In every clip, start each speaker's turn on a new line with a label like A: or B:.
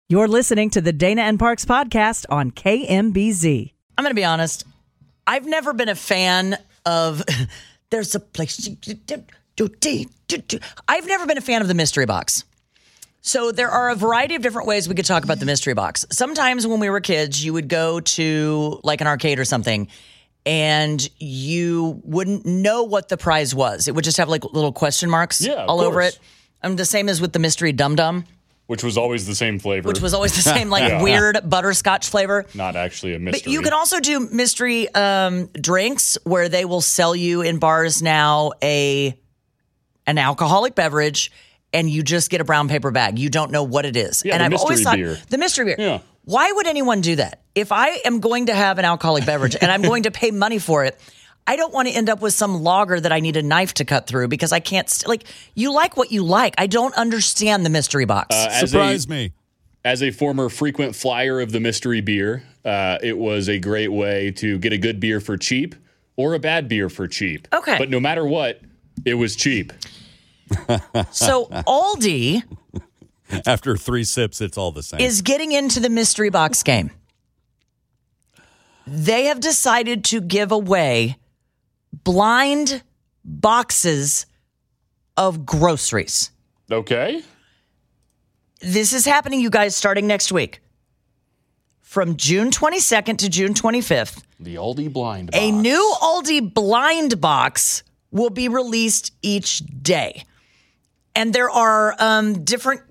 A: You're listening to the Dana and Parks podcast on KMBZ.
B: I'm going to be honest. I've never been a fan of there's a place. I've never been a fan of the mystery box. So there are a variety of different ways we could talk about the mystery box. Sometimes when we were kids, you would go to like an arcade or something and you wouldn't know what the prize was. It would just have like little question marks all over it. The same as with the mystery Dum Dum.
C: Which was always the same flavor.
B: Which was always the same, like weird butterscotch flavor.
C: Not actually a mystery.
B: But you can also do mystery drinks where they will sell you in bars now an alcoholic beverage, and you just get a brown paper bag. You don't know what it is.
C: Yeah,
B: and
C: the
B: I've always thought
C: beer.
B: The mystery beer.
C: Yeah.
B: Why would anyone do that? If I am going to have an alcoholic beverage and I'm going to pay money for it, I don't want to end up with some lager that I need a knife to cut through because I can't. You like what you like. I don't understand the mystery box.
D: Surprise me.
C: As a former frequent flyer of the mystery beer, it was a great way to get a good beer for cheap or a bad beer for cheap.
B: Okay.
C: But no matter what, it was cheap.
B: So Aldi
D: After 3 sips, it's all the same.
B: is getting into the mystery box game. They have decided to give away blind boxes of groceries.
C: Okay.
B: This is happening, you guys, starting next week. From June 22nd to June 25th,
C: The Aldi blind box.
B: a new Aldi blind box will be released each day. And there are different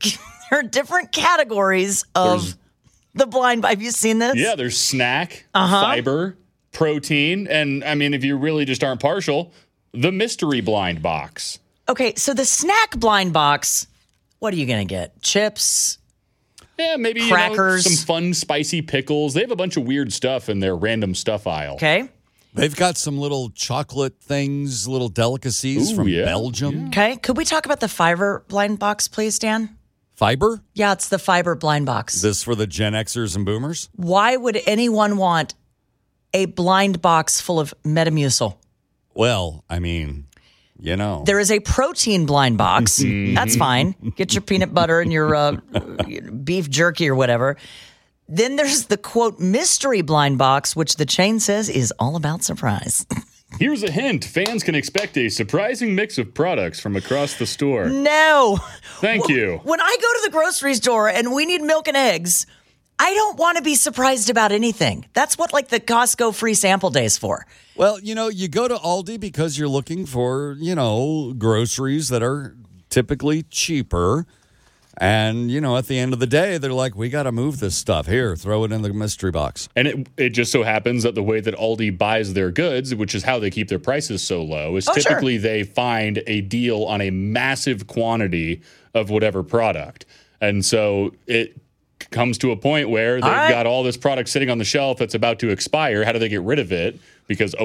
B: categories of the blind. Have you seen this?
C: Yeah, there's snack, fiber, protein, and I mean, if you really just aren't partial, the mystery blind box.
B: Okay, so the snack blind box, what are you going to get? Chips?
C: Yeah, maybe
B: Crackers.
C: some fun, spicy pickles. They have a bunch of weird stuff in their random stuff aisle.
B: Okay.
D: They've got some little chocolate things, little delicacies
C: Ooh,
D: from
C: yeah.
D: Belgium.
B: Okay. Could we talk about the fiber blind box, please, Dan?
D: Fiber?
B: Yeah, it's the fiber blind box.
D: This for the Gen Xers and Boomers?
B: Why would anyone want a blind box full of Metamucil?
D: Well, I mean, you know.
B: There is a protein blind box. That's fine. Get your peanut butter and your beef jerky or whatever. Then there's the, quote, mystery blind box, which the chain says is all about surprise.
C: Here's a hint. Fans can expect a surprising mix of products from across the store.
B: No.
C: Thank you.
B: When I go to the grocery store and we need milk and eggs, I don't want to be surprised about anything. That's what like the Costco free sample day is for.
D: Well, you go to Aldi because you're looking for, groceries that are typically cheaper. And, at the end of the day, they're like, we got to move this stuff. Here, throw it in the mystery box.
C: And it just so happens that the way that Aldi buys their goods, which is how they keep their prices so low, is typically they find a deal on a massive quantity of whatever product. And so it comes to a point where they've got all this product sitting on the shelf that's about to expire. How do they get rid of it? Because,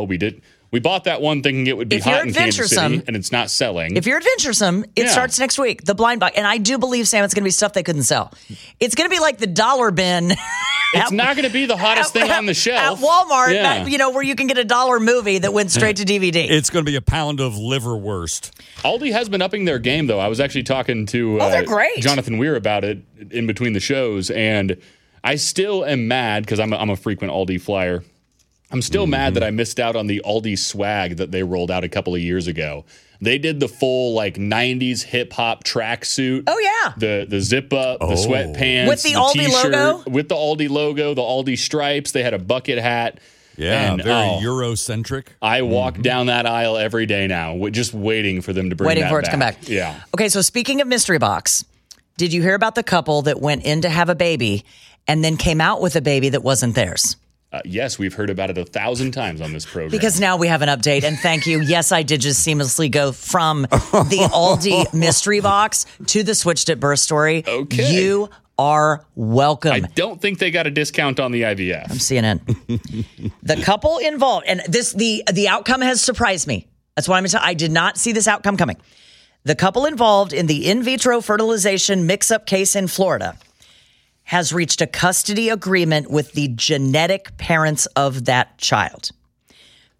C: we bought that one thinking it would be hot in Kansas City, and it's not selling.
B: If you're adventuresome, it starts next week. The blind box. And I do believe, Sam, it's going to be stuff they couldn't sell. It's going to be like the dollar bin.
C: It's not going to be the hottest thing on the shelf.
B: At Walmart, where you can get a $1 movie that went straight to DVD.
D: It's going to be a pound of liverwurst.
C: Aldi has been upping their game, though. I was actually talking to
B: they're great.
C: Jonathan Weir about it in between the shows, and I still am mad because I'm a frequent Aldi flyer. I'm still mad that I missed out on the Aldi swag that they rolled out a couple of years ago. They did the full 90s hip hop tracksuit.
B: Oh yeah,
C: the zip up, the sweatpants
B: with the Aldi
C: t-shirt,
B: logo,
C: with the Aldi logo, the Aldi stripes. They had a bucket hat.
D: Yeah,
C: and,
D: very Eurocentric.
C: I walk down that aisle every day now, just waiting for them to bring that
B: to come back.
C: Yeah.
B: Okay, so speaking of mystery box, did you hear about the couple that went in to have a baby and then came out with a baby that wasn't theirs?
C: Yes, we've heard about it 1,000 times on this program.
B: Because now we have an update, and thank you. Yes, I did just seamlessly go from the Aldi mystery box to the Switched at Birth story.
C: Okay.
B: You are welcome.
C: I don't think they got a discount on the IVF.
B: From CNN. The couple involved, and the outcome has surprised me. That's what I'm going to tell you. I did not see this outcome coming. The couple involved in the in vitro fertilization mix-up case in Florida has reached a custody agreement with the genetic parents of that child.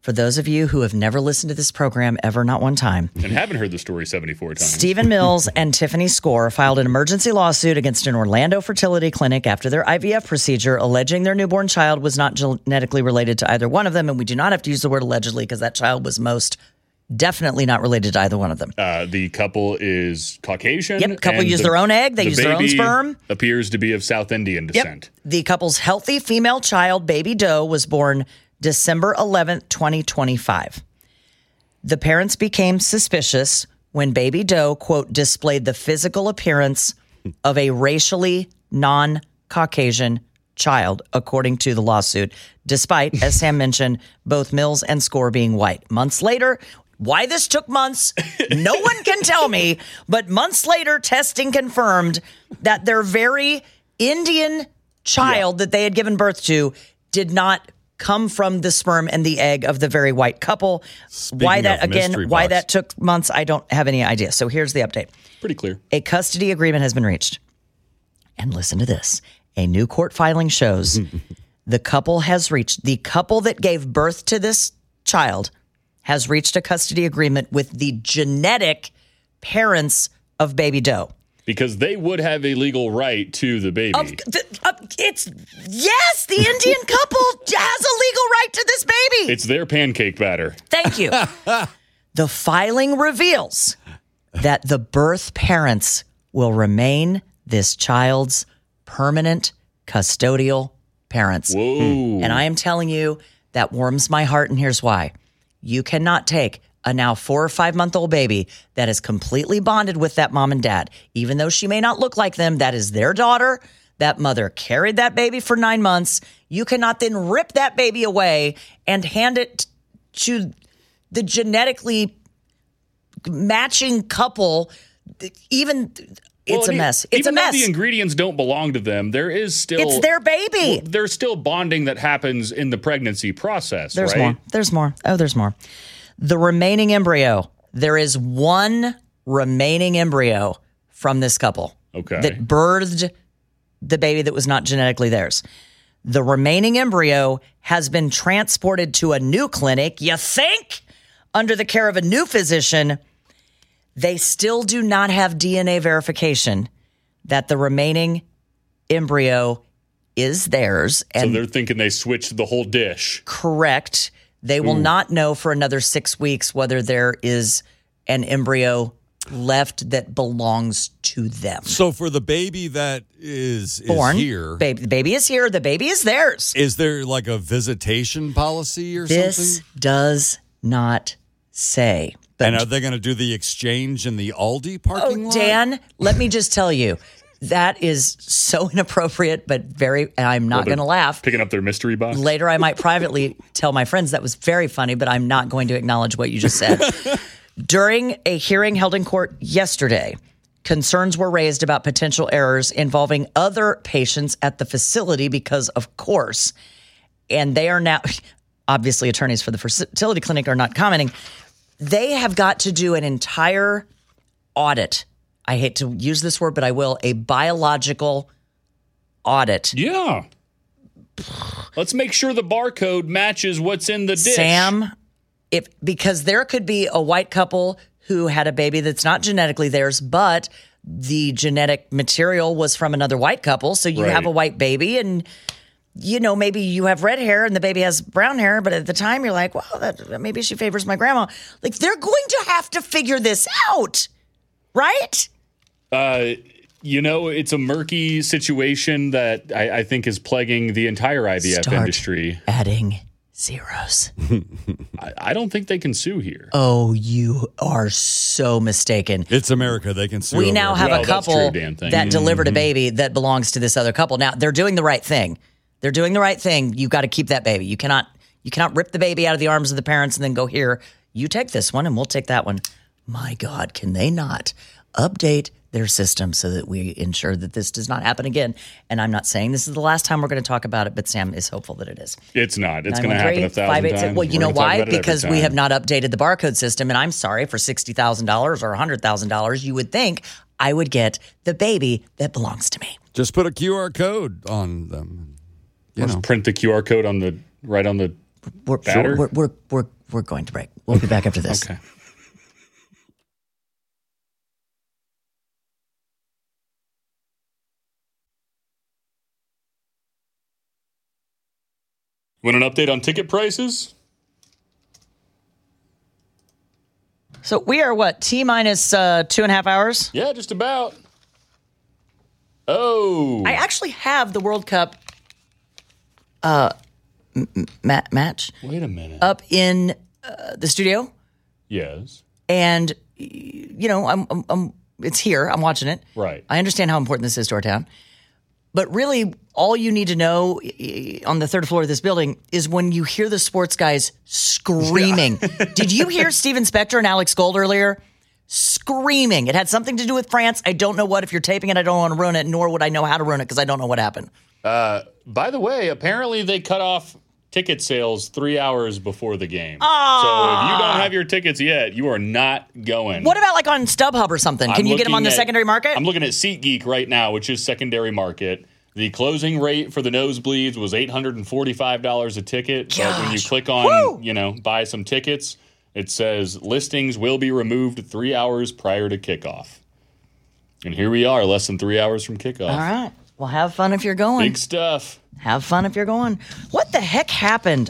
B: For those of you who have never listened to this program ever, not one time,
C: And haven't heard the story 74 times.
B: Stephen Mills and Tiffany Score filed an emergency lawsuit against an Orlando fertility clinic after their IVF procedure, alleging their newborn child was not genetically related to either one of them. And we do not have to use the word allegedly because that child was most definitely not related to either one of them.
C: The couple is Caucasian.
B: Yep, couple use their own egg. They use their own sperm.
C: Appears to be of South Indian descent.
B: Yep. The couple's healthy female child, baby Doe, was born December 11th, 2025. The parents became suspicious when baby Doe, quote, displayed the physical appearance of a racially non-Caucasian child, according to the lawsuit, despite, as Sam mentioned, both Mills and Score being white. Months later, why this took months, no one can tell me, but months later, testing confirmed that their very Indian child that they had given birth to did not come from the sperm and the egg of the very white couple. Why that took months, I don't have any idea. So here's the update.
C: Pretty clear.
B: A custody agreement has been reached. And listen to this. A new court filing shows the couple that gave birth to this child has reached a custody agreement with the genetic parents of baby Doe.
C: Because they would have a legal right to the baby.
B: Yes, the Indian couple has a legal right to this baby.
C: It's their pancake batter.
B: Thank you. The filing reveals that the birth parents will remain this child's permanent custodial parents.
C: Whoa.
B: And I am telling you, that warms my heart, and here's why. You cannot take a now 4 or 5 month old baby that is completely bonded with that mom and dad. Even though she may not look like them, that is their daughter. That mother carried that baby for 9 months. You cannot then rip that baby away and hand it to the genetically matching couple. It's a mess. It's a mess.
C: Even though the ingredients don't belong to them, there is still...
B: It's their baby.
C: There's still bonding that happens in the pregnancy process,
B: There's
C: right?
B: more. There's more. Oh, there's more. The remaining embryo, there is one remaining embryo from this couple that birthed the baby that was not genetically theirs. The remaining embryo has been transported to a new clinic, you think, under the care of a new physician. They still do not have DNA verification that the remaining embryo is theirs.
C: So they're thinking they switched the whole dish.
B: Correct. They will not know for another 6 weeks whether there is an embryo left that belongs to them.
D: So for the baby that is
B: born
D: here,
B: the baby is here. The baby is theirs.
D: Is there like a visitation policy or
B: This
D: something?
B: does not say.
D: And are they going to do the exchange in the Aldi parking lot?
B: Dan, let me just tell you, that is so inappropriate, but I'm not going to laugh.
C: Picking up their mystery box.
B: Later, I might privately tell my friends that was very funny, but I'm not going to acknowledge what you just said. During a hearing held in court yesterday, concerns were raised about potential errors involving other patients at the facility because, of course, and they are now, obviously attorneys for the fertility clinic are not commenting, they have got to do an entire audit. I hate to use this word, but I will, a biological audit.
C: Yeah. Let's make sure the barcode matches what's in the dish.
B: Sam, because there could be a white couple who had a baby that's not genetically theirs, but the genetic material was from another white couple. So you have a white baby and, maybe you have red hair and the baby has brown hair, but at the time you're like, well, maybe she favors my grandma. Like, they're going to have to figure this out, right?
C: It's a murky situation that I think is plaguing the entire IVF industry.
B: Adding zeros.
C: I don't think they can sue here.
B: Oh, you are so mistaken.
D: It's America. They can sue.
B: We now have a couple that delivered a baby that belongs to this other couple. Now, they're doing the right thing. They're doing the right thing. You've got to keep that baby. You cannot rip the baby out of the arms of the parents and then go, here, you take this one and we'll take that one. My God, can they not update their system so that we ensure that this does not happen again? And I'm not saying this is the last time we're going to talk about it, but Sam is hopeful that it is.
C: It's not. It's going to happen 1,000 times.
B: Well, you know why? Because we have not updated the barcode system. And I'm sorry, for $60,000 or $100,000, you would think I would get the baby that belongs to me.
D: Just put a QR code on them.
C: Just print the QR code on the
B: we're going to break. We'll be back after this.
C: Okay. Want an update on ticket prices?
B: So we are what, T-minus 2.5 hours?
C: Yeah, just about. Oh.
B: I actually have the World Cup match.
C: Wait a minute.
B: Up in the studio.
C: Yes.
B: And, you know, I'm it's here. I'm watching it.
C: Right.
B: I understand how important this is to our town. But really, all you need to know on the third floor of this building is when you hear the sports guys screaming. Yeah. Did you hear Steven Spector and Alex Gold earlier? Screaming. It had something to do with France. I don't know what. If you're taping it, I don't want to ruin it, nor would I know how to ruin it because I don't know what happened.
C: By the way, apparently they cut off ticket sales 3 hours before the game. So if you don't have your tickets yet, you are not going.
B: What about like on StubHub or something? Can you get them on the secondary market?
C: I'm looking at SeatGeek right now, which is secondary market. The closing rate for the nosebleeds was $845 a ticket.
B: Gosh.
C: But when you click on, buy some tickets, it says listings will be removed 3 hours prior to kickoff. And here we are, less than 3 hours from kickoff.
B: All right. Well, have fun if you're going.
C: Big stuff.
B: Have fun if you're going. What the heck happened,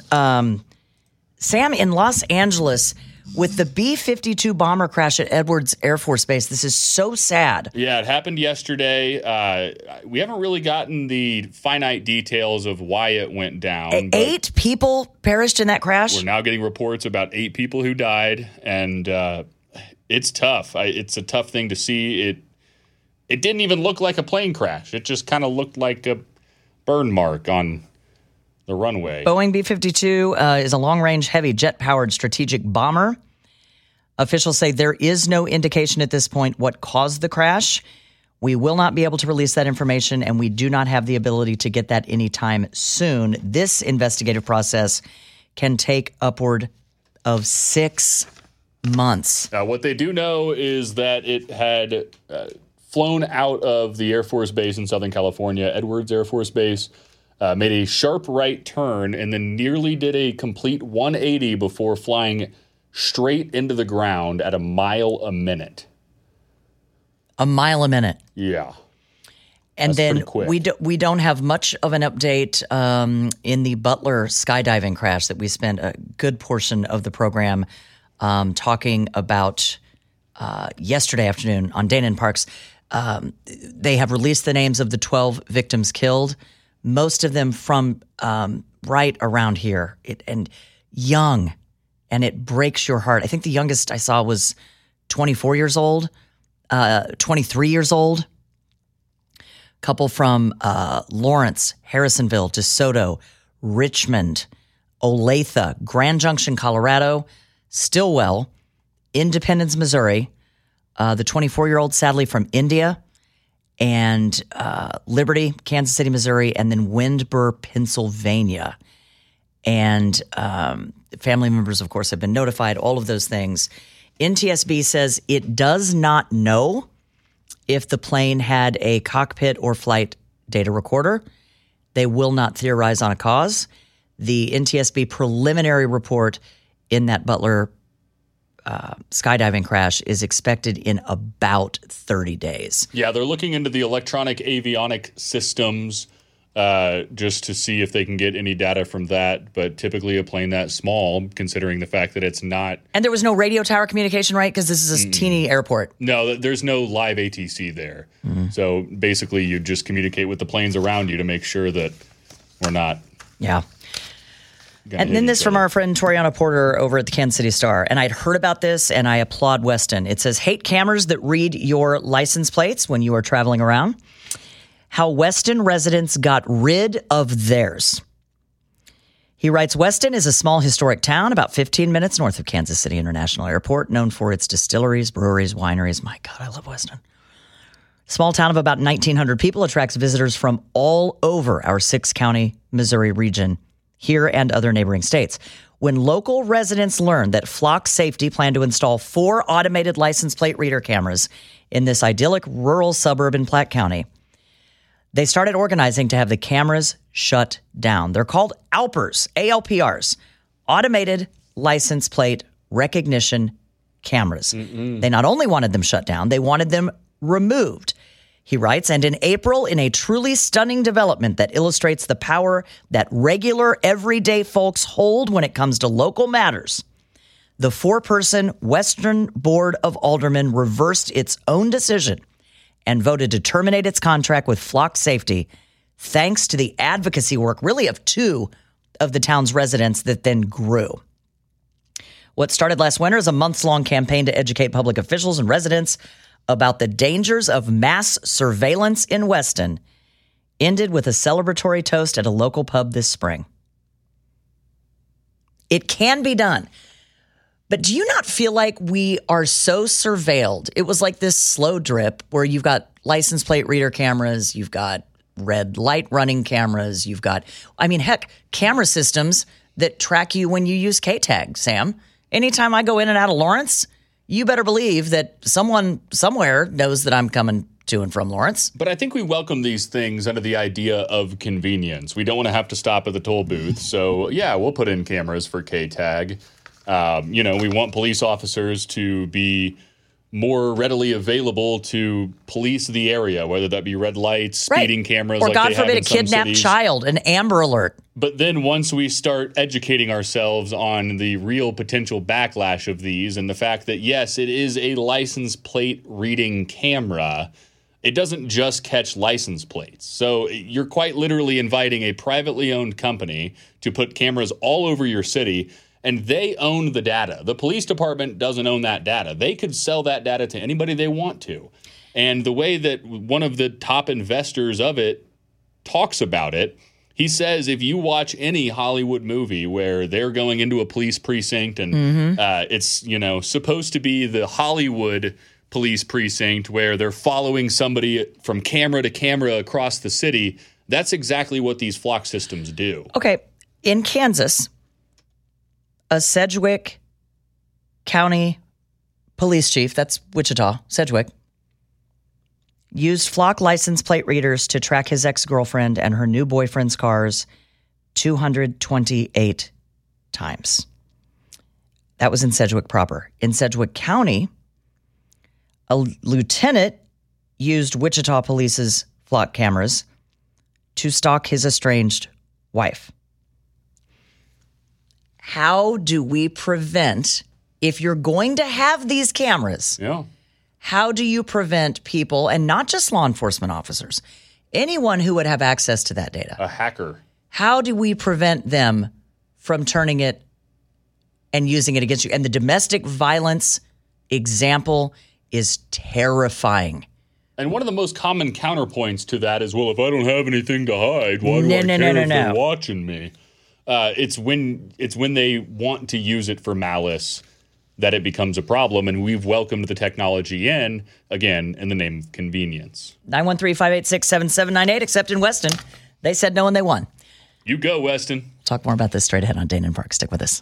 B: Sam, in Los Angeles with the B-52 bomber crash at Edwards Air Force Base? This is so sad.
C: Yeah, it happened yesterday. We haven't really gotten the finite details of why it went down.
B: 8 people perished in that crash?
C: We're now getting reports about 8 people who died, and it's tough. It's a tough thing to see. It didn't even look like a plane crash. It just kind of looked like a burn mark on the runway.
B: Boeing B-52 is a long-range, heavy, jet-powered strategic bomber. Officials say there is no indication at this point what caused the crash. We will not be able to release that information, and we do not have the ability to get that anytime soon. This investigative process can take upward of 6 months.
C: What they do know is that it had flown out of the Air Force Base in Southern California, Edwards Air Force Base, made a sharp right turn, and then nearly did a complete 180 before flying straight into the ground at a mile a minute.
B: A mile a minute.
C: Yeah.
B: And
C: That's
B: then
C: pretty quick.
B: we don't have much of an update in the Butler skydiving crash that we spent a good portion of the program talking about yesterday afternoon on Dana and Parks. They have released the names of the 12 victims killed, most of them from right around here, and young, and it breaks your heart. I think the youngest I saw was 24 years old, 23 years old. Couple from Lawrence, Harrisonville, DeSoto, Richmond, Olathe, Grand Junction, Colorado, Stillwell, Independence, Missouri. The 24-year-old, sadly, from India, and Liberty, Kansas City, Missouri, and then Windber, Pennsylvania. And family members, of course, have been notified, all of those things. NTSB says it does not know if the plane had a cockpit or flight data recorder. They will not theorize on a cause. The NTSB preliminary report in that Butler skydiving crash is expected in about 30 days.
C: Yeah, they're looking into the electronic avionic systems just to see if they can get any data from that. But typically a plane that small, considering the fact that it's not...
B: And there was no radio tower communication, right? Because this is a teeny airport.
C: No, there's no live ATC there. Mm-hmm. So basically you just communicate with the planes around you to make sure that we're not...
B: Yeah. And then this from our friend Toriana Porter over at the Kansas City Star. And I'd heard about this, and I applaud Weston. It says, hate cameras that read your license plates when you are traveling around. How Weston residents got rid of theirs. He writes, Weston is a small historic town about 15 minutes north of Kansas City International Airport, known for its distilleries, breweries, wineries. My God, I love Weston. Small town of about 1,900 people, attracts visitors from all over our 6-county Missouri region, here and other neighboring states. When local residents learned that Flock Safety planned to install 4 automated license plate reader cameras in this idyllic rural suburb in Platte County, they started organizing to have the cameras shut down. They're called ALPRs, ALPRs, automated license plate recognition cameras. They not only wanted them shut down, they wanted them removed. He writes, and in April, in a truly stunning development that illustrates the power that regular, everyday folks hold when it comes to local matters, the 4-person Western Board of Aldermen reversed its own decision and voted to terminate its contract with Flock Safety, thanks to the advocacy work, really, of 2 of the town's residents that then grew. What started last winter is a months-long campaign to educate public officials and residents about the dangers of mass surveillance in Weston ended with a celebratory toast at a local pub this spring. It can be done. But do you not feel like we are so surveilled? It was like this slow drip where you've got license plate reader cameras, you've got red light running cameras, you've got, heck, camera systems that track you when you use K-Tag, Sam. Anytime I go in and out of Lawrence, you better believe that someone somewhere knows that I'm coming to and from Lawrence.
C: But I think we welcome these things under the idea of convenience. We don't want to have to stop at the toll booth. So, yeah, we'll put in cameras for K-Tag. We want police officers to be more readily available to police the area, whether that be red lights, speeding cameras,
B: or
C: like
B: God
C: they have
B: forbid,
C: in
B: a
C: some
B: kidnapped
C: cities.
B: child, an Amber Alert.
C: But then once we start educating ourselves on the real potential backlash of these and the fact that, yes, it is a license plate reading camera, it doesn't just catch license plates. So you're quite literally inviting a privately owned company to put cameras all over your city, and they own the data. The police department doesn't own that data. They could sell that data to anybody they want to. And the way that one of the top investors of it talks about it, he says if you watch any Hollywood movie where they're going into a police precinct and it's, supposed to be the Hollywood police precinct where they're following somebody from camera to camera across the city, that's exactly what these Flock systems do.
B: Okay, in Kansas, a Sedgwick County police chief, that's Wichita, Sedgwick, used Flock license plate readers to track his ex-girlfriend and her new boyfriend's cars 228 times. That was in Sedgwick proper. In Sedgwick County, a lieutenant used Wichita Police's Flock cameras to stalk his estranged wife. How do we prevent, if you're going to have these cameras, how do you prevent people, and not just law enforcement officers, anyone who would have access to that data?
C: A hacker.
B: How do we prevent them from turning it and using it against you? And the domestic violence example is terrifying.
C: And one of the most common counterpoints to that is, well, if I don't have anything to hide, why do I care if they're watching me? It's when they want to use it for malice that it becomes a problem, and we've welcomed the technology in, again, in the name of convenience.
B: 913-586-7798, except in Weston. They said no and they won.
C: You go, Weston.
B: Talk more about this straight ahead on Dana and Park. Stick with us.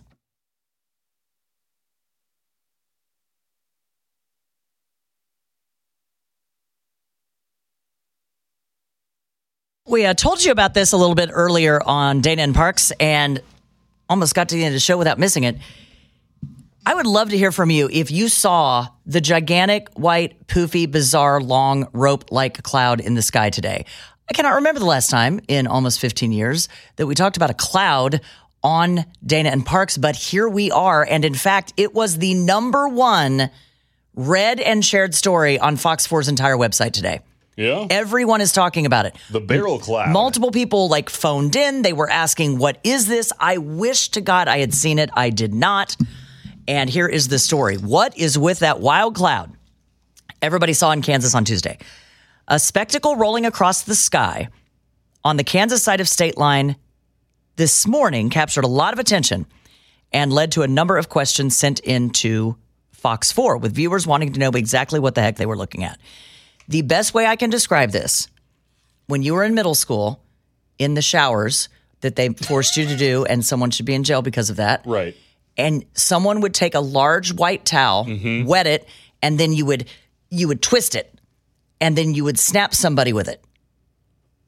B: We told you about this a little bit earlier on Dana and Parks and almost got to the end of the show without missing it. I would love to hear from you if you saw the gigantic, white, poofy, bizarre, long, rope-like cloud in the sky today. I cannot remember the last time in almost 15 years that we talked about a cloud on Dana and Parks, but here we are. And in fact, it was the #1 read and shared story on Fox 4's entire website today.
C: Yeah.
B: Everyone is talking about it.
C: The barrel cloud.
B: Multiple people phoned in. They were asking, what is this? I wish to God I had seen it. I did not. And here is the story. What is with that wild cloud? Everybody saw in Kansas on Tuesday. A spectacle rolling across the sky on the Kansas side of state line this morning captured a lot of attention and led to a number of questions sent into Fox 4 with viewers wanting to know exactly what the heck they were looking at. The best way I can describe this, when you were in middle school, in the showers that they forced you to do, and someone should be in jail because of that.
C: Right.
B: And someone would take a large white towel, wet it, and then you would twist it, and then you would snap somebody with it.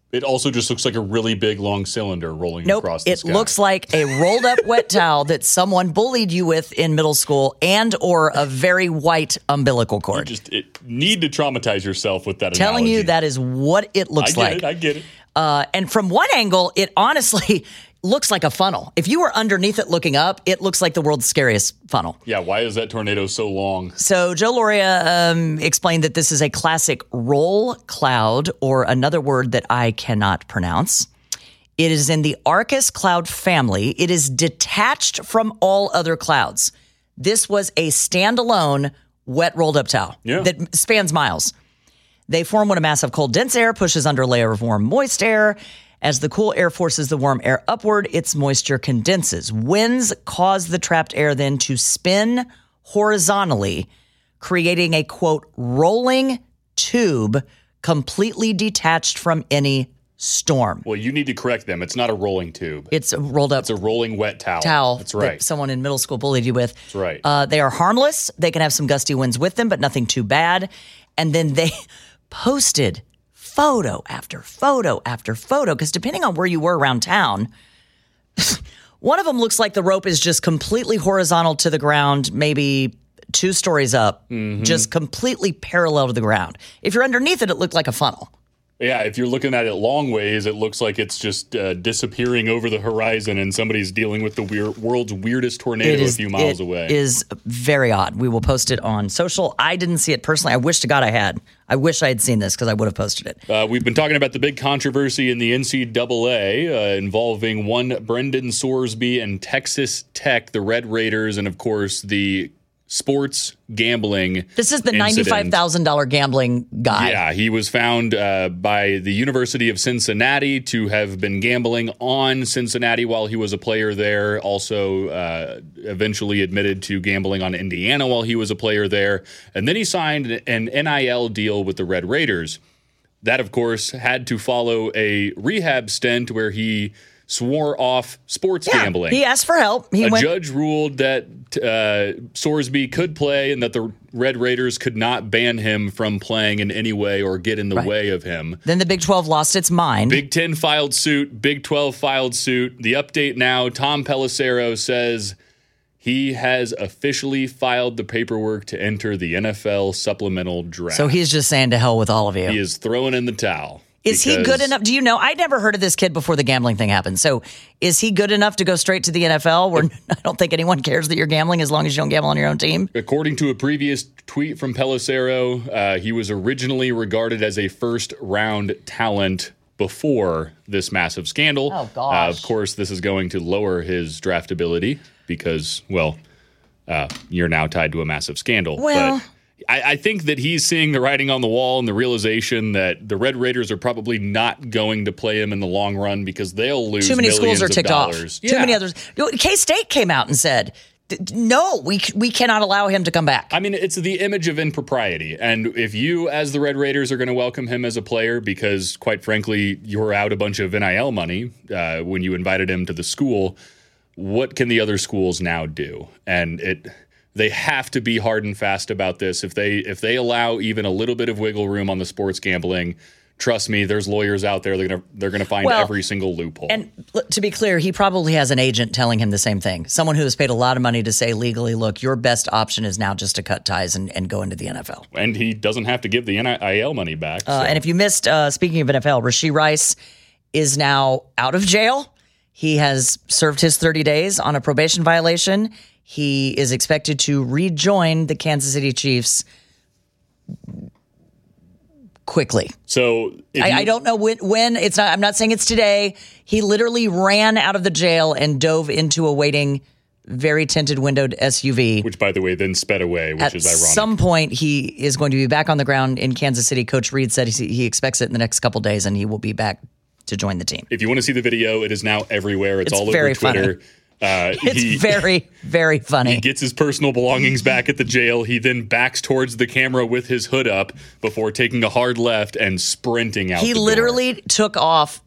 C: It also just looks like a really big, long cylinder rolling
B: Nope,
C: across the
B: it
C: sky.
B: looks like a rolled up wet towel that someone bullied you with in middle school and or a very white umbilical cord.
C: Need to traumatize yourself with that
B: Telling
C: analogy.
B: you that is what it looks like.
C: I get it.
B: And from one angle, it honestly looks like a funnel. If you were underneath it looking up, it looks like the world's scariest funnel.
C: Yeah, why is that tornado so long?
B: So Joe Loria explained that this is a classic roll cloud, or another word that I cannot pronounce. It is in the Arcus cloud family. It is detached from all other clouds. This was a standalone wet rolled up towel that spans miles. They form when a mass of cold, dense air pushes under a layer of warm, moist air. As the cool air forces the warm air upward, its moisture condenses. Winds cause the trapped air then to spin horizontally, creating a, quote, rolling tube completely detached from any storm.
C: Well, you need to correct them. It's not a rolling tube.
B: It's a rolled up
C: It's a rolling wet towel. That's
B: that
C: right.
B: someone in middle school bullied you with.
C: That's right.
B: They are harmless. They can have some gusty winds with them, but nothing too bad. And then they posted photo after photo after photo, because depending on where you were around town, one of them looks like the rope is just completely horizontal to the ground, maybe 2 stories up, just completely parallel to the ground. If you're underneath it, it looked like a funnel.
C: Yeah, if you're looking at it long ways, it looks like it's just disappearing over the horizon and somebody's dealing with the world's weirdest tornado a few miles away.
B: It is very odd. We will post it on social. I didn't see it personally. I wish to God I had. I wish I had seen this because I would have posted it.
C: We've been talking about the big controversy in the NCAA involving one Brendan Sorsby and Texas Tech, the Red Raiders, and of course the sports gambling.
B: This is the
C: incident.
B: $95,000 gambling guy.
C: Yeah, he was found by the University of Cincinnati to have been gambling on Cincinnati while he was a player there. Also, eventually admitted to gambling on Indiana while he was a player there. And then he signed an NIL deal with the Red Raiders. That, of course, had to follow a rehab stint where he swore off sports gambling.
B: He asked for help.
C: A judge ruled that Sorsby could play and that the Red Raiders could not ban him from playing in any way or get in the way of him.
B: Then the Big 12 lost its mind.
C: Big 10 filed suit. Big 12 filed suit. The update now, Tom Pelissero says he has officially filed the paperwork to enter the NFL supplemental draft.
B: So he's just saying to hell with all of you.
C: He is throwing in the towel.
B: Is he good enough? Do you know? I'd never heard of this kid before the gambling thing happened. So is he good enough to go straight to the NFL where I don't think anyone cares that you're gambling as long as you don't gamble on your own team?
C: According to a previous tweet from Pelissero, he was originally regarded as a first-round talent before this massive scandal.
B: Oh, gosh.
C: Of course, this is going to lower his draftability because, well, you're now tied to a massive scandal.
B: Well,
C: but I think that he's seeing the writing on the wall and the realization that the Red Raiders are probably not going to play him in the long run because they'll lose
B: too many schools are ticked off.
C: Yeah.
B: Too many others. K-State came out and said, no, we cannot allow him to come back.
C: I mean, it's the image of impropriety. And if you, as the Red Raiders, are going to welcome him as a player because, quite frankly, you're out a bunch of NIL money when you invited him to the school, what can the other schools now do? And they have to be hard and fast about this. If they allow even a little bit of wiggle room on the sports gambling, trust me, there's lawyers out there. They're gonna find every single loophole.
B: And to be clear, he probably has an agent telling him the same thing. Someone who has paid a lot of money to say legally, look, your best option is now just to cut ties and go into the NFL.
C: And he doesn't have to give the NIL money back. So.
B: And if you missed, speaking of NFL, Rashee Rice is now out of jail. He has served his 30 days on a probation violation. He is expected to rejoin the Kansas City Chiefs quickly.
C: So
B: I don't know when. It's not. I'm not saying it's today. He literally ran out of the jail and dove into a waiting, very tinted windowed SUV.
C: Which, by the way, then sped away, which is ironic.
B: At some point, he is going to be back on the ground in Kansas City. Coach Reed said he expects it in the next couple days, and he will be back to join the team.
C: If you want to see the video, it is now everywhere. It's all over Twitter.
B: Funny. It's very, very funny.
C: He gets his personal belongings back at the jail. He then backs towards the camera with his hood up before taking a hard left and sprinting out.
B: He literally took off.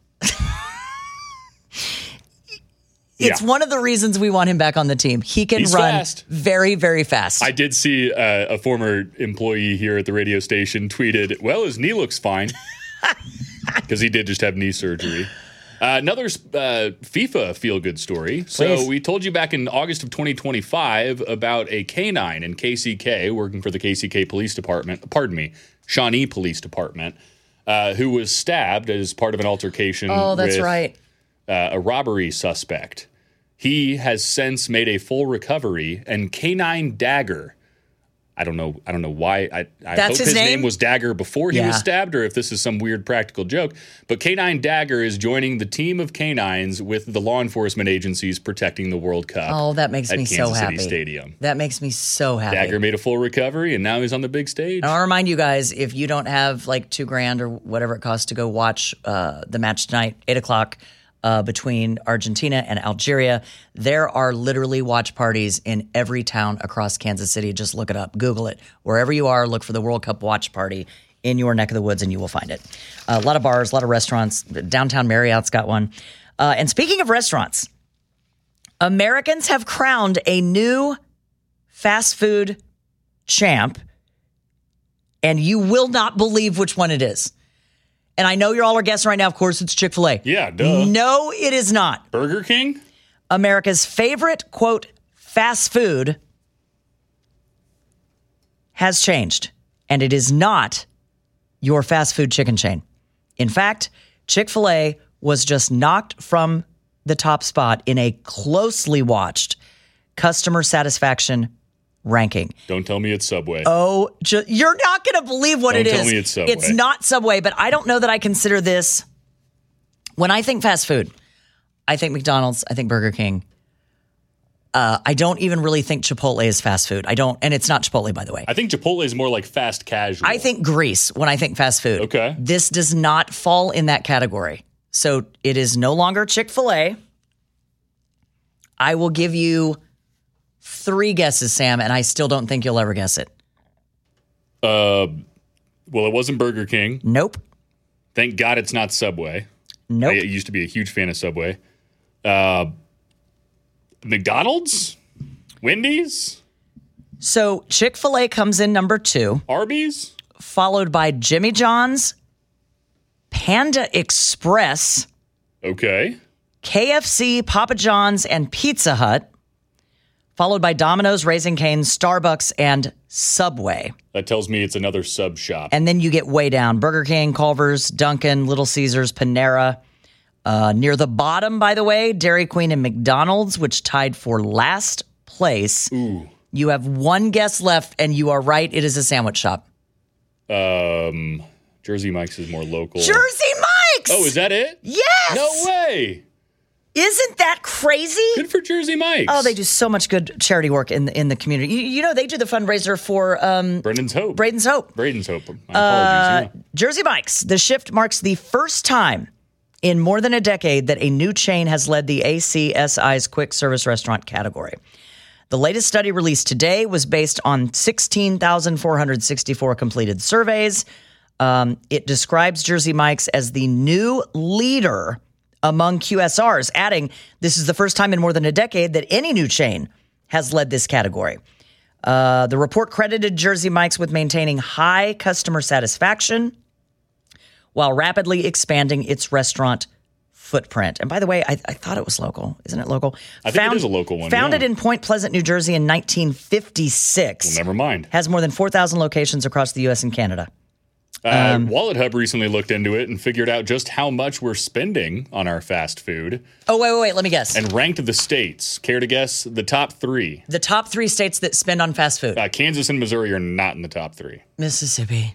B: It's one of the reasons we want him back on the team. He's run fast. Very, very fast.
C: I did see a former employee here at the radio station tweeted, well, his knee looks fine. because he did just have knee surgery. Another FIFA feel-good story.
B: Please.
C: So we told you back in August of 2025 about a canine in KCK working for the KCK Police Department, Shawnee Police Department, who was stabbed as part of an altercation with
B: right.
C: A robbery suspect. He has since made a full recovery, and Canine Dagger, I don't know why. I hope his name was Dagger before he was stabbed, or if this is some weird practical joke. But Canine Dagger is joining the team of canines with the law enforcement agencies protecting the World Cup.
B: Oh, that makes me so happy.
C: At Kansas City Stadium.
B: That makes me so happy.
C: Dagger made a full recovery, and now he's on the big stage.
B: And I'll remind you guys, if you don't have like $2,000 or whatever it costs to go watch the match tonight, 8:00. Between Argentina and Algeria. There are literally watch parties in every town across Kansas City. Just look it up. Google it. Wherever you are, look for the World Cup watch party in your neck of the woods and you will find it. A lot of bars, a lot of restaurants. Downtown Marriott's got one. And speaking of restaurants, Americans have crowned a new fast food champ, and you will not believe which one it is. And I know you all are guessing right now, of course, it's Chick-fil-A.
C: Yeah, duh.
B: No, it is not.
C: Burger King?
B: America's favorite, quote, fast food has changed. And it is not your fast food chicken chain. In fact, Chick-fil-A was just knocked from the top spot in a closely watched customer satisfaction ranking.
C: Don't tell me it's Subway.
B: Oh, you're not going to believe what it is.
C: Don't tell me it's Subway.
B: It's not Subway, but I don't know that I consider this. When I think fast food, I think McDonald's, I think Burger King. I don't even really think Chipotle is fast food. I don't, and it's not Chipotle, by the way.
C: I think Chipotle is more like fast casual.
B: I think Grease when I think fast food.
C: Okay.
B: This does not fall in that category. So it is no longer Chick-fil-A. I will give you 3 guesses, Sam, and I still don't think you'll ever guess it.
C: Well, it wasn't Burger King.
B: Nope.
C: Thank God it's not Subway.
B: Nope.
C: I used to be a huge fan of Subway. McDonald's? Wendy's?
B: So Chick-fil-A comes in number 2.
C: Arby's?
B: Followed by Jimmy John's, Panda Express,
C: Okay.
B: KFC, Papa John's, and Pizza Hut. Followed by Domino's, Raising Cane's, Starbucks, and Subway.
C: That tells me it's another sub shop.
B: And then you get way down. Burger King, Culver's, Dunkin', Little Caesars, Panera. Near the bottom, by the way, Dairy Queen and McDonald's, which tied for last place.
C: Ooh.
B: You have 1 guess left, and you are right. It is a sandwich shop.
C: Jersey Mike's is more local.
B: Jersey Mike's!
C: Oh, is that it?
B: Yes!
C: No way.
B: Isn't that crazy?
C: Good for Jersey Mike's.
B: Oh, they do so much good charity work in the community. You know, they do the fundraiser for
C: Braden's Hope.
B: Braden's Hope.
C: Braden's Hope. My apologies. Yeah.
B: Jersey Mike's. The shift marks the first time in more than a decade that a new chain has led the ACSI's quick service restaurant category. The latest study released today was based on 16,464 completed surveys. It describes Jersey Mike's as the new leader among QSRs, adding, this is the first time in more than a decade that any new chain has led this category. The report credited Jersey Mike's with maintaining high customer satisfaction while rapidly expanding its restaurant footprint. And by the way, I thought it was local. Isn't it local?
C: I think it is a local one.
B: Founded in Point Pleasant, New Jersey in 1956.
C: Well, never mind.
B: Has more than 4,000 locations across the U.S. and Canada.
C: Wallet Hub recently looked into it and figured out just how much we're spending on our fast food.
B: Oh, wait. Let me guess.
C: And ranked the states. Care to guess the top 3?
B: The top 3 states that spend on fast food.
C: Kansas and Missouri are not in the top 3.
B: Mississippi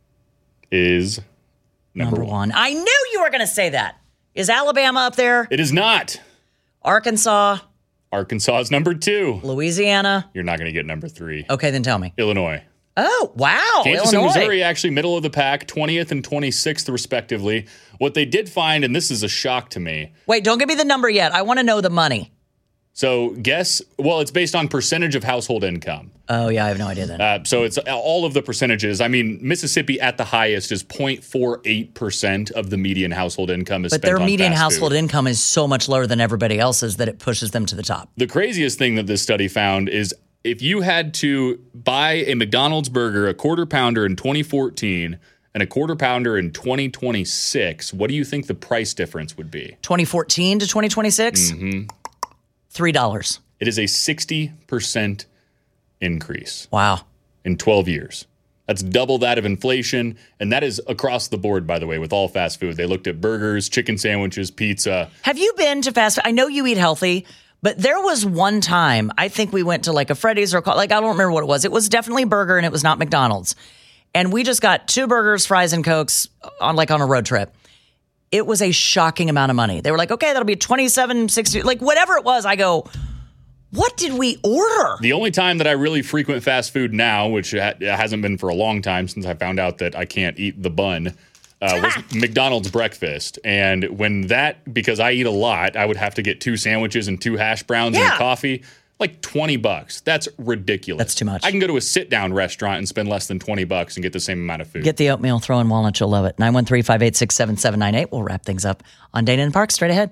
C: is number 1.
B: I knew you were going to say that. Is Alabama up there?
C: It is not.
B: Arkansas.
C: Arkansas is number 2.
B: Louisiana.
C: You're not going to get number 3.
B: Okay, then tell me.
C: Illinois.
B: Oh, wow.
C: Kansas
B: Illinois.
C: and Missouri actually middle of the pack, 20th and 26th respectively. What they did find, and this is a shock to me.
B: Wait, don't give me the number yet. I want to know the money.
C: So guess, well, it's based on percentage of household income.
B: Oh, yeah, I have no idea then.
C: So it's all of the percentages. I mean, Mississippi at the highest is 0.48% of the median household income is spent on fast food.
B: But their median household income is so much lower than everybody else's that it pushes them to the top.
C: The craziest thing that this study found is if you had to buy a McDonald's burger, a quarter pounder in 2014, and a quarter pounder in 2026, what do you think the price difference would be?
B: 2014 to 2026? $3.
C: It is a 60% increase.
B: Wow.
C: In 12 years. That's double that of inflation, and that is across the board, by the way, with all fast food. They looked at burgers, chicken sandwiches, pizza.
B: Have you been to fast food? I know you eat healthy, but there was one time, I think we went to like a Freddy's or I don't remember what it was. It was definitely a burger, and it was not McDonald's. And we just got 2 burgers, fries, and Cokes on a road trip. It was a shocking amount of money. They were like, okay, that'll be $27.60, like whatever it was. I go, what did we order?
C: The only time that I really frequent fast food now, which hasn't been for a long time since I found out that I can't eat the bun, was McDonald's breakfast. And because I eat a lot, I would have to get 2 sandwiches and 2 hash browns and a coffee. Like $20. That's ridiculous.
B: That's too much.
C: I can go to a sit-down restaurant and spend less than $20 and get the same amount of food.
B: Get the oatmeal, throw in walnuts, you'll love it. 913-586-7798. We'll wrap things up on Dana and Park straight ahead.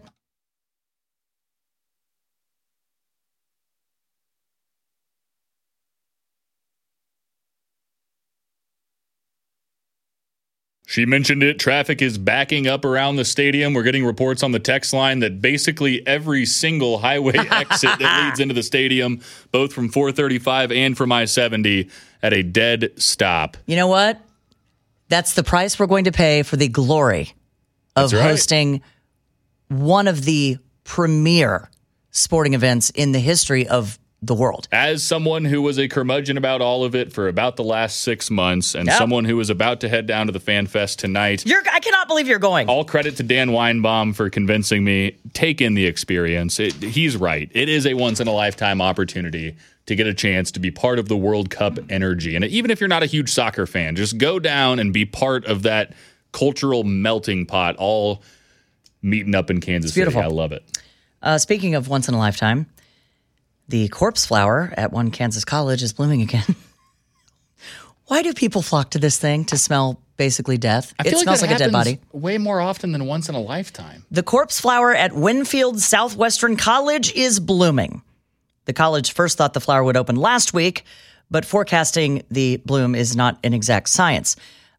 C: She mentioned it. Traffic is backing up around the stadium. We're getting reports on the text line that basically every single highway exit that leads into the stadium, both from 435 and from I-70, at a dead stop.
B: You know what? That's the price we're going to pay for the glory of hosting one of the premier sporting events in the history of the world.
C: As someone who was a curmudgeon about all of it for about the last 6 months, and someone who is about to head down to the Fan Fest tonight.
B: I cannot believe you're going.
C: All credit to Dan Weinbaum for convincing me. Take in the experience. He's right. It is a once-in-a-lifetime opportunity to get a chance to be part of the World Cup energy. And even if you're not a huge soccer fan, just go down and be part of that cultural melting pot, all meeting up in Kansas City. I love it.
B: Speaking of once in a lifetime, the corpse flower at one Kansas college is blooming again. Why do people flock to this thing to smell basically death? It smells like a dead body.
C: Way more often than once in a lifetime.
B: The corpse flower at Winfield Southwestern College is blooming. The college first thought the flower would open last week, but forecasting the bloom is not an exact science.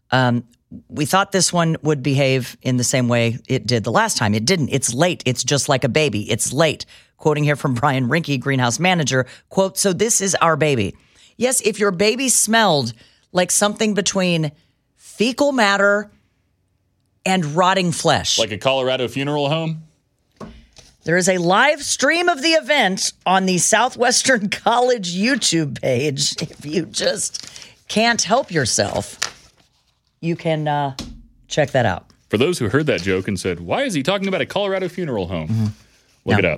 B: We thought this one would behave in the same way it did the last time. It didn't. It's late. It's just like a baby. It's late. Quoting here from Brian Rinke, greenhouse manager, quote, so this is our baby. Yes, if your baby smelled like something between fecal matter and rotting flesh.
C: Like a Colorado funeral home?
B: There is a live stream of the event on the Southwestern College YouTube page. If you just can't help yourself, you can check that out.
C: For those who heard that joke and said, why is he talking about a Colorado funeral home? Look it up.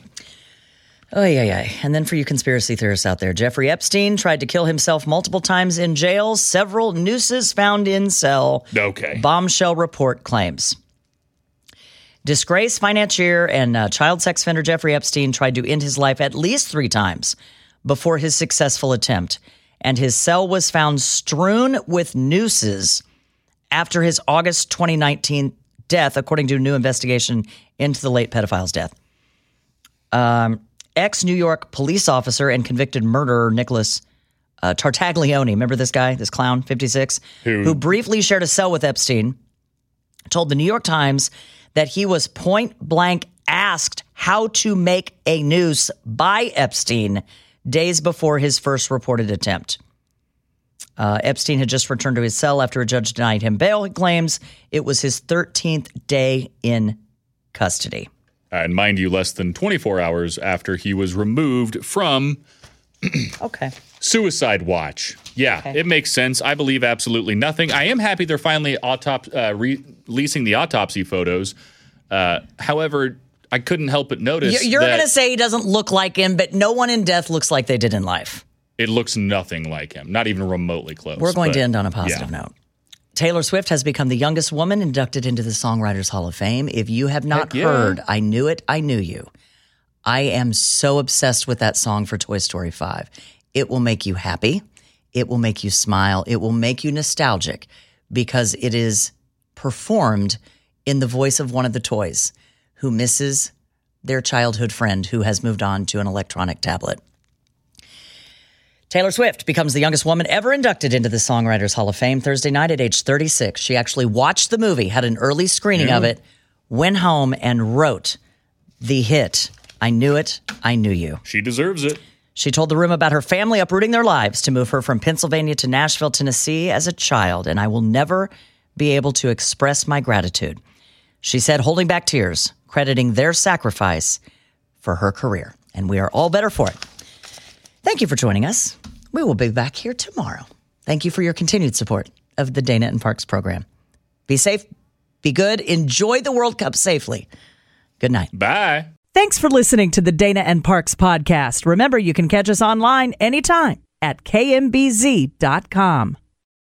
B: Oh, yeah. And then for you conspiracy theorists out there, Jeffrey Epstein tried to kill himself multiple times in jail. Several nooses found in cell.
C: Okay.
B: Bombshell report claims. Disgraced financier and child sex offender Jeffrey Epstein tried to end his life at least 3 times before his successful attempt. And his cell was found strewn with nooses after his August 2019 death, according to a new investigation into the late pedophile's death. Ex-New York police officer and convicted murderer Nicholas Tartaglione, remember this guy, this clown, 56, who briefly shared a cell with Epstein, told the New York Times that he was point blank asked how to make a noose by Epstein days before his first reported attempt. Epstein had just returned to his cell after a judge denied him bail. He claims it was his 13th day in custody.
C: And mind you, less than 24 hours after he was removed from Suicide Watch. Yeah, It makes sense. I believe absolutely nothing. I am happy they're finally releasing the autopsy photos. However, I couldn't help but notice
B: You're going to say he doesn't look like him, but no one in death looks like they did in life.
C: It looks nothing like him, not even remotely close.
B: We're going to end on a positive note. Taylor Swift has become the youngest woman inducted into the Songwriters Hall of Fame. If you have not heard I Knew It, I Knew You, I am so obsessed with that song for Toy Story 5. It will make you happy. It will make you smile. It will make you nostalgic because it is performed in the voice of one of the toys who misses their childhood friend who has moved on to an electronic tablet. Taylor Swift becomes the youngest woman ever inducted into the Songwriters Hall of Fame Thursday night at age 36. She actually watched the movie, had an early screening of it, went home and wrote the hit, I Knew It, I Knew You.
C: She deserves it.
B: She told The Room about her family uprooting their lives to move her from Pennsylvania to Nashville, Tennessee as a child, and I will never be able to express my gratitude. She said, holding back tears, crediting their sacrifice for her career. And we are all better for it. Thank you for joining us. We will be back here tomorrow. Thank you for your continued support of the Dana and Parks program. Be safe, be good, enjoy the World Cup safely. Good night.
C: Bye.
A: Thanks for listening to the Dana and Parks podcast. Remember, you can catch us online anytime at kmbz.com.